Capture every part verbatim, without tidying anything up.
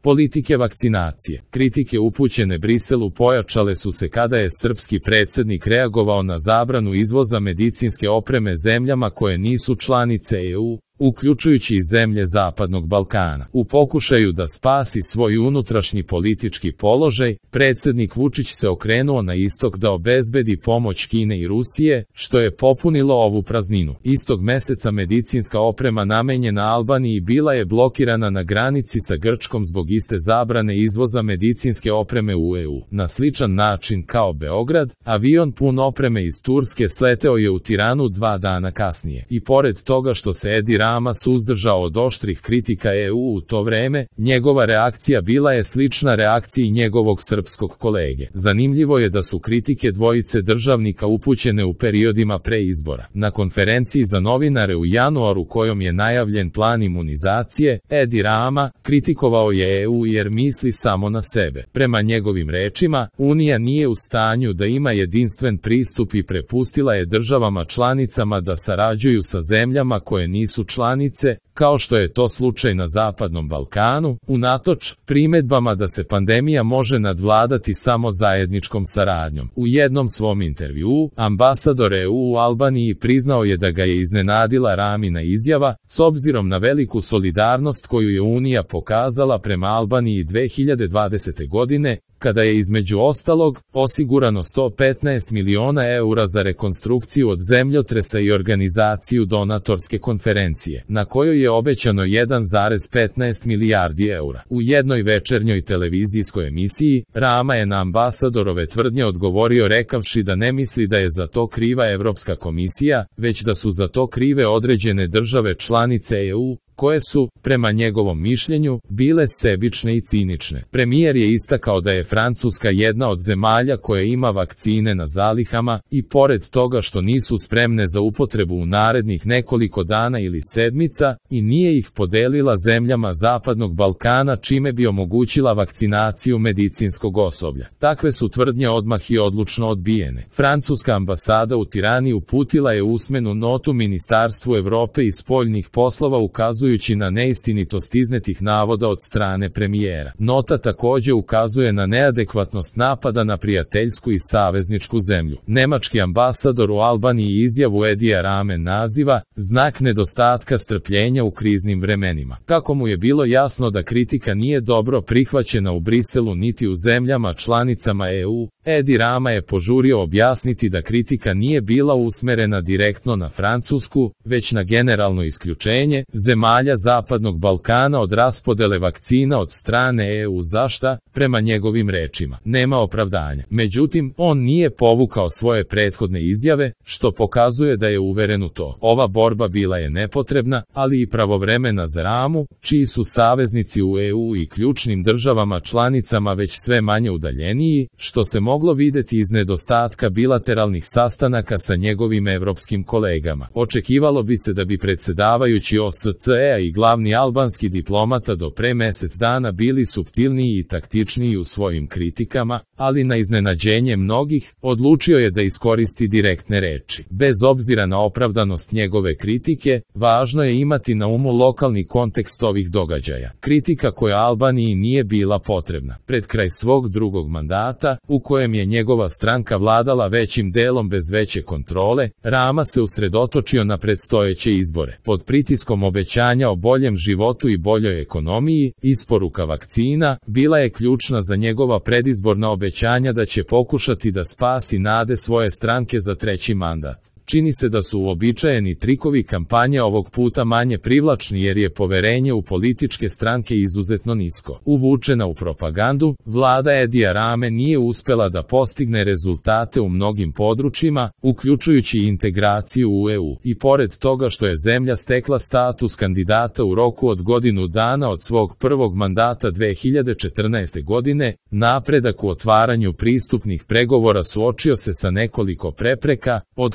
Politike vakcinacije. Kritike upućene Briselu pojačale su se kada je srpski predsjednik reagovao na zabranu izvoza medicinske opreme zemljama koje nisu članice E U, uključujući i zemlje Zapadnog Balkana. U pokušaju da spasi svoj unutrašnji politički položaj, predsjednik Vučić se okrenuo na istok da obezbedi pomoć Kine i Rusije, što je popunilo ovu prazninu. Istog meseca medicinska oprema namenjena Albaniji bila je blokirana na granici sa Grčkom zbog iste zabrane izvoza medicinske opreme u E U. Na sličan način kao Beograd, avion pun opreme iz Turske sleteo je u Tiranu dva dana kasnije. I pored toga što se Edi Rama suzdržao od oštrih kritika E U u to vreme, njegova reakcija bila je slična reakciji njegovog srpskog kolege. Zanimljivo je da su kritike dvojice državnika upućene u periodima pre izbora. Na konferenciji za novinare u januaru kojom je najavljen plan imunizacije, Edi Rama kritikovao je E U jer misli samo na sebe. Prema njegovim rečima, Unija nije u stanju da ima jedinstven pristup i prepustila je državama članicama da sarađuju sa zemljama koje nisu članice, kao što je to slučaj na Zapadnom Balkanu, unatoč primedbama da se pandemija može nadvladati samo zajedničkom saradnjom. U jednom svom intervjuu, ambasador E U u Albaniji priznao je da ga je iznenadila Ramina izjava, s obzirom na veliku solidarnost koju je Unija pokazala prema Albaniji dve hiljade dvadesete. godine, kada je između ostalog osigurano sto petnaest miliona eura za rekonstrukciju od zemljotresa i organizaciju donatorske konferencije, na kojoj je obećano jedan zarez petnaest milijardi eura. U jednoj večernjoj televizijskoj emisiji, Rama je na ambasadorove tvrdnje odgovorio rekavši da ne misli da je za to kriva Evropska komisija, već da su za to krive određene države članice E U, koje su, prema njegovom mišljenju, bile sebične i cinične. Premijer je istakao da je Francuska jedna od zemalja koja ima vakcine na zalihama i pored toga što nisu spremne za upotrebu u narednih nekoliko dana ili sedmica i nije ih podelila zemljama Zapadnog Balkana čime bi omogućila vakcinaciju medicinskog osoblja. Takve su tvrdnje odmah i odlučno odbijene. Francuska ambasada u Tirani uputila je usmenu notu Ministarstvu Evrope i spoljnih poslova ukazujući na neistinitost iznetih navoda od strane premijera. Nota takođe ukazuje na neadekvatnost napada na prijateljsku i savezničku zemlju. Nemački ambasador u Albaniji izjavu Edija Rame naziva znak nedostatka strpljenja u kriznim vremenima. Kako mu je bilo jasno da kritika nije dobro prihvaćena u Briselu niti u zemljama članicama E U, Edi Rama je požurio objasniti da kritika nije bila usmerena direktno na Francusku, već na generalno isključenje zemalja Zapadnog Balkana od raspodele vakcina od strane E U za šta, prema njegovim rečima, nema opravdanja. Međutim, on nije povukao svoje prethodne izjave, što pokazuje da je uveren u to. Ova borba bila je nepotrebna, ali i pravovremena za Ramu, čiji su saveznici u E U i ključnim državama članicama već sve manje udaljeniji, što se moglo videti iz nedostatka bilateralnih sastanaka sa njegovim evropskim kolegama. Očekivalo bi se da bi predsjedavajući O S C E i glavni albanski diplomata do pre mesec dana bili suptilniji i taktičniji u svojim kritikama, ali na iznenađenje mnogih, odlučio je da iskoristi direktne reči. Bez obzira na opravdanost njegove kritike, važno je imati na umu lokalni kontekst ovih događaja. Kritika koja Albaniji nije bila potrebna. Pred kraj svog drugog mandata, u kojem je njegova stranka vladala većim delom bez veće kontrole, Rama se usredotočio na predstojeće izbore. Pod pritiskom obećanja o boljem životu i boljoj ekonomiji, isporuka vakcina bila je ključna za njegova predizborna obećanja da će pokušati da spasi nade svoje stranke za treći mandat. Čini se da su uobičajeni trikovi kampanje ovog puta manje privlačni jer je poverenje u političke stranke izuzetno nisko. Uvučena u propagandu, vlada Edija Rame nije uspela da postigne rezultate u mnogim područjima, uključujući integraciju u E U. I pored toga što je zemlja stekla status kandidata u roku od godinu dana od svog prvog mandata dve hiljade četrnaeste. godine, napredak u otvaranju pristupnih pregovora suočio se sa nekoliko prepreka, od kojih se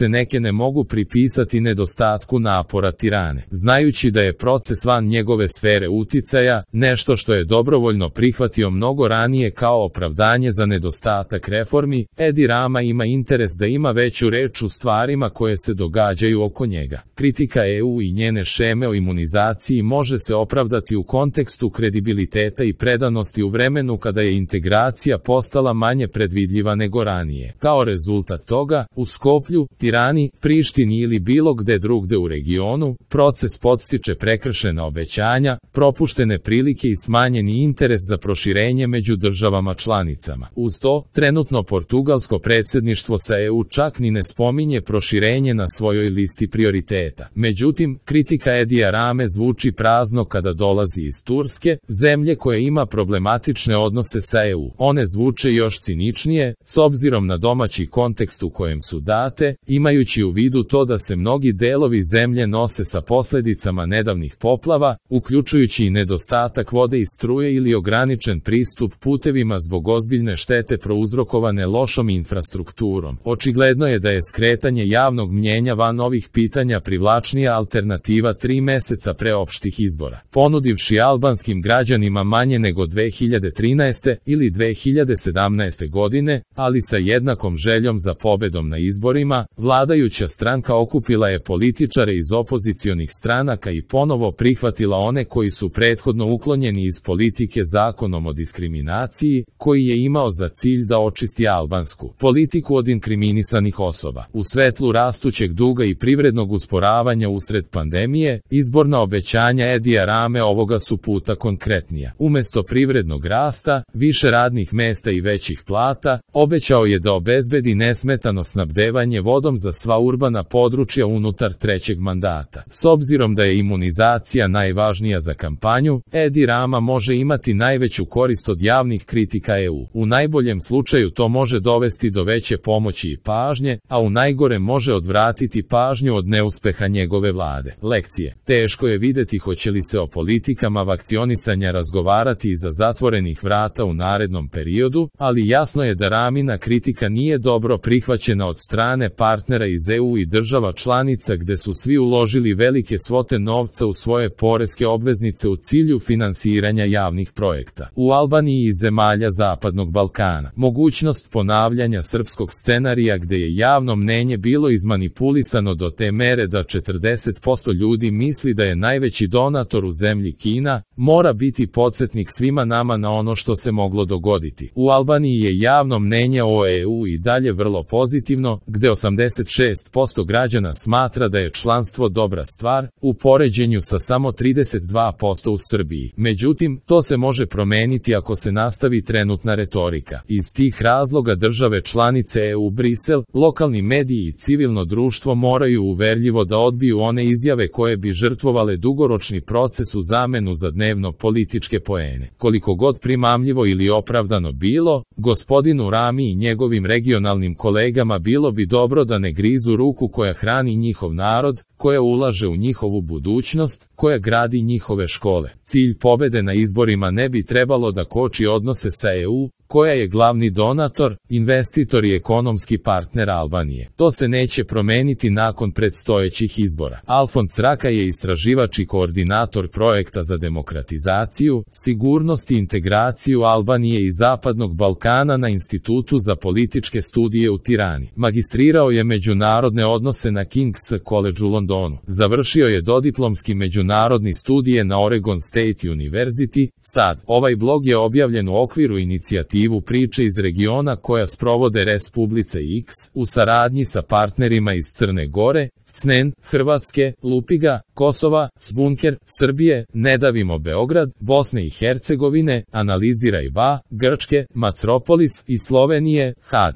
se neke ne mogu pripisati nedostatku napora Tirane. Znajući da je proces van njegove sfere uticaja, nešto što je dobrovoljno prihvatio mnogo ranije kao opravdanje za nedostatak reformi, Edi Rama ima interes da ima veću reč u stvarima koje se događaju oko njega. Kritika E U i njene šeme o imunizaciji može se opravdati u kontekstu kredibiliteta i predanosti u vremenu kada je integracija postala manje predvidljiva nego ranije. Kao rezultat toga, u Skoplju, Tirani, Prištini ili bilo gde drugde u regionu, proces podstiče prekršena obećanja, propuštene prilike i smanjeni interes za proširenje među državama članicama. Uz to, trenutno portugalsko predsjedništvo sa E U čak ni ne spominje proširenje na svojoj listi prioriteta. Međutim, kritika Edija Rame zvuči prazno kada dolazi iz Turske, zemlje koja ima problematične odnose sa E U. One zvuče još ciničnije, s obzirom na domaći kontekst u kojem su date, imajući u vidu to da se mnogi delovi zemlje nose sa posljedicama nedavnih poplava, uključujući i nedostatak vode i struje ili ograničen pristup putevima zbog ozbiljne štete prouzrokovane lošom infrastrukturom. Očigledno je da je skretanje javnog mnjenja van ovih pitanja privlačnija alternativa tri meseca pre opštih izbora, ponudivši albanskim građanima manje nego dve hiljade trinaeste ili dve hiljade sedamnaeste godine, ali sa jednakom željom za pobedom na izborima, vladajuća stranka okupila je političare iz opozicionih stranaka i ponovo prihvatila one koji su prethodno uklonjeni iz politike zakonom o diskriminaciji, koji je imao za cilj da očisti albansku politiku od inkriminisanih osoba. U svetlu rastućeg duga i privrednog usporavanja usred pandemije, izborna obećanja Edija Rame ovoga su puta konkretnija. Umesto privrednog rasta, više radnih mesta i većih plata, obećao je da obezbedi nesmetano snabdevanje vodom za sva urbana područja unutar trećeg mandata. S obzirom da je imunizacija najvažnija za kampanju, Edi Rama može imati najveću korist od javnih kritika E U. U najboljem slučaju to može dovesti do veće pomoći i pažnje, a u najgorem može odvratiti pažnju od neuspeha njegove vlade. Lekcije. Teško je videti hoće li se o politikama vakcionisanja razgovarati iza zatvorenih vrata u narednom periodu, ali jasno je da Ramina kritika nije dobro prihvaćena od strane partnera iz E U i država članica gde su svi uložili velike svote novca u svoje poreske obveznice u cilju finansiranja javnih projekta. U Albaniji i zemalja Zapadnog Balkana, mogućnost ponavljanja srpskog scenarija gde je javno mnenje bilo izmanipulisano do te mere da četrdeset posto ljudi misli da je najveći donator u zemlji Kina, mora biti podsjetnik svima nama na ono što se moglo dogoditi. U Albaniji je javno mnenje o E U i dalje vrlo pozitivno, gde osamdeset šest posto građana smatra da je članstvo dobra stvar, u poređenju sa samo trideset dva posto u Srbiji. Međutim, to se može promeniti ako se nastavi trenutna retorika. Iz tih razloga države članice E U, Brisel, lokalni mediji i civilno društvo moraju uverljivo da odbiju one izjave koje bi žrtvovale dugoročni proces u zamenu za dnevno političke poene. Koliko god primamljivo ili opravdano bilo, gospodinu Rami i njegovim regionalnim kolegama bilo bi dobro da ne grizu ruku koja hrani njihov narod, koja ulaže u njihovu budućnost, koja gradi njihove škole. Cilj pobede na izborima ne bi trebalo da koči odnose sa E U, koja je glavni donator, investitor i ekonomski partner Albanije. To se neće promeniti nakon predstojećih izbora. Alfons Raka je istraživač i koordinator projekta za demokratizaciju, sigurnost i integraciju Albanije i Zapadnog Balkana na Institutu za političke studije u Tirani. Magistrirao je međunarodne odnose na King's College u Londonu. Završio je dodiplomski međunarodni studije na Oregon State University. Sad, ovaj blog je objavljen u okviru inicijative priče iz regiona koja sprovode Respublice X, u saradnji sa partnerima iz Crne Gore, C N E N, Hrvatske, Lupiga, Kosova, Sbunker, Srbije, Ne davimo Beograd, Bosne i Hercegovine, Analiziraj Ba, Grčke, Macropolis i Slovenije, Had.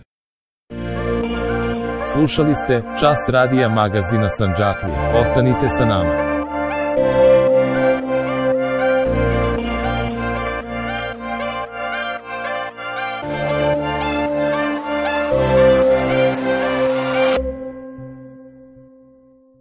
Slušali ste Čas radija magazina Sandžaklije. Ostanite sa nama.